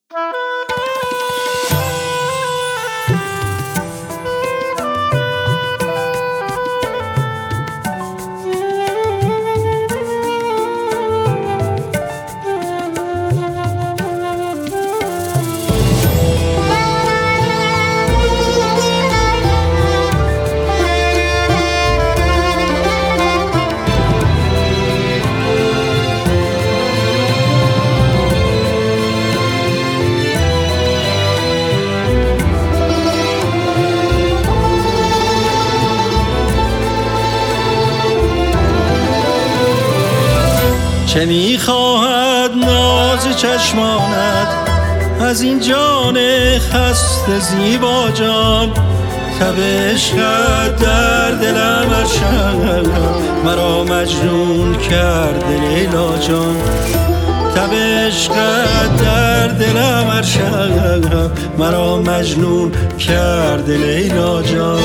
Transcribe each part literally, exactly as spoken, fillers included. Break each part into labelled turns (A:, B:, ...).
A: چه می‌خواهد ناز چشمانت از این جان خسته زیبا جان؟ تب عشقت در دلم هر شب مرا مجنون کرده لیلا جان. تب عشقت در دلم هر شب مرا مجنون کرده لیلا جان.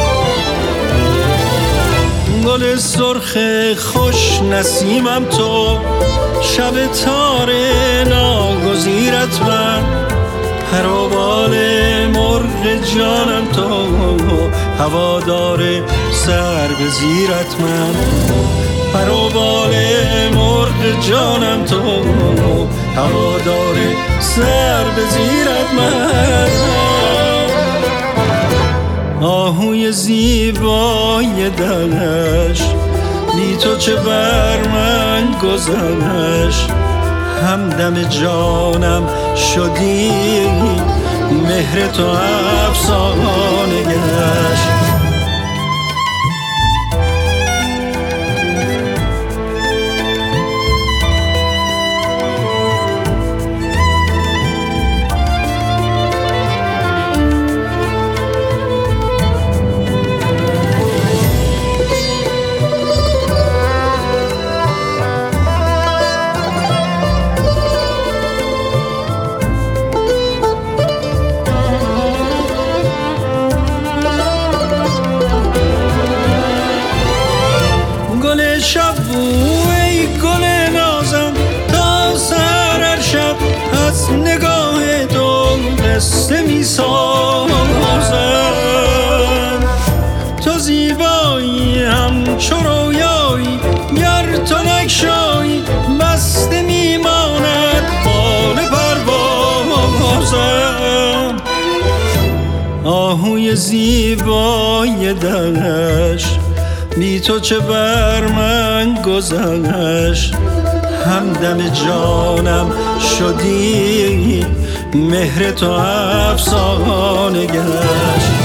A: گل سرخ خوش نسیمم تو، شب تار ناگزیرت من، پر و بال مرغ جانم تو، هوادار سر به زیرت من. پر و بال مرغ جانم تو، هوادار سر به زیرت من. آهوی زیبای دلش بی تو چه بر من گذشت، همدم جانم شدی مهر تو افسانه گشت. ای گل نازم تا سر شب از نگاه تو قصه می سازم. تو زیبایی همچو رویایی، گر تو نگشایی بسته می ماند بال پروازم. آهوی زیبای دلش بی تو چه بر من گذشت، همدم جانم شدی مهر تو افسانه گشت.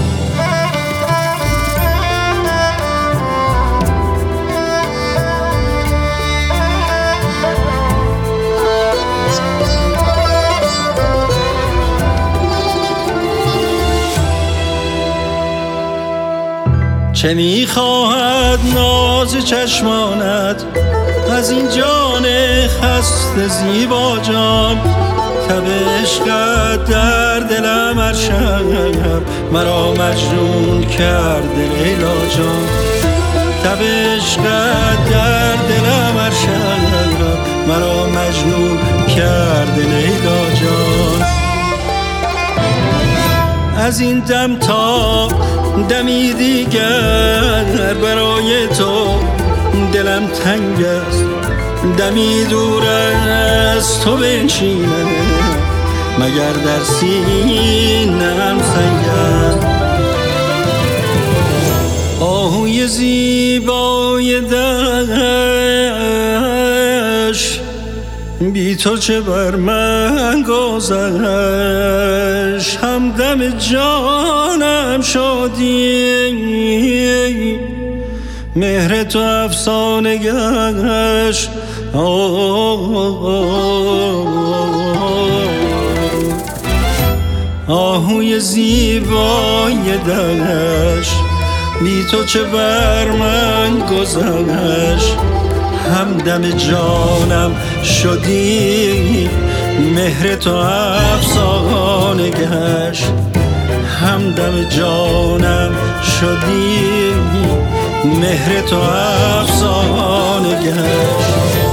A: چه می‌خواهد ناز چشمانت از این جان خسته زیبا جان؟ تب عشقت در دلم هر شب مرا مجنون کرده لیلا جان. تب عشقت در دلم هر شب مرا مجنون کرده لیلا جان. از این دم تا دمی دیگر برای تو دلم تنگ است، دمی دور از تو بنشینم مگر در سینه‌ام سنگ است. آهوی زیبای دشت بی تو چه بر من گذشت، همدم جانم شدی مهر تو افسانه گشت. آهوی زیبای دلش بی تو چه بر من گذشت، همدم جانم شدی مهر تو افسانه گشت. همدم جانم شدی مهر تو افسانه گشت.